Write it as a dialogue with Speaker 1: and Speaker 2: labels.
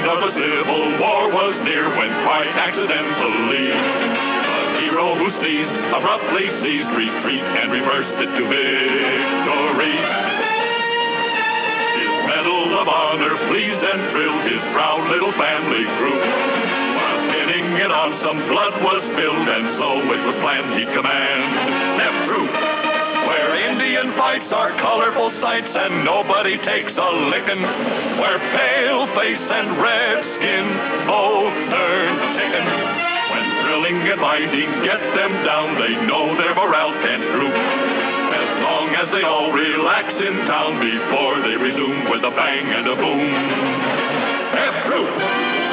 Speaker 1: of a civil war was near when quite accidentally a hero who sneezed abruptly ceased retreat and reversed it to victory. His medal of honor pleased and thrilled his proud little family group. While pinning it on, some blood was spilled, and so it was planned he'd command F Troop, where Indian fights are colorful sights and nobody takes a lickin', where pale face and red skin both turn chicken. When drilling and binding get them down, they know their morale can't droop, as long as they all relax in town before they resume with a bang and a boom. F Troop!